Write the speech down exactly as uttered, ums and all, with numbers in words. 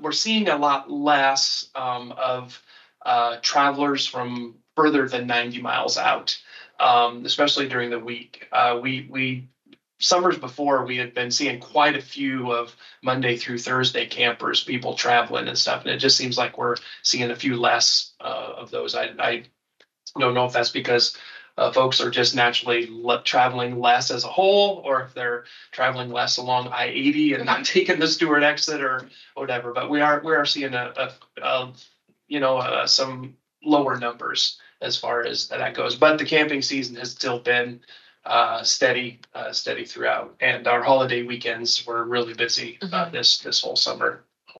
we're seeing a lot less um, of uh, travelers from further than ninety miles out, um, especially during the week. Uh, we we summers before we had been seeing quite a few of Monday through Thursday campers, people traveling and stuff, and it just seems like we're seeing a few less uh, of those. I, I don't know if that's because uh, folks are just naturally le- traveling less as a whole, or if they're traveling less along I eighty and not taking the Stewart exit or whatever. But we are we are seeing a, a, a you know uh, some lower numbers as far as that goes. But the camping season has still been uh, steady, uh, steady throughout, and our holiday weekends were really busy uh, Mhm. this this whole summer.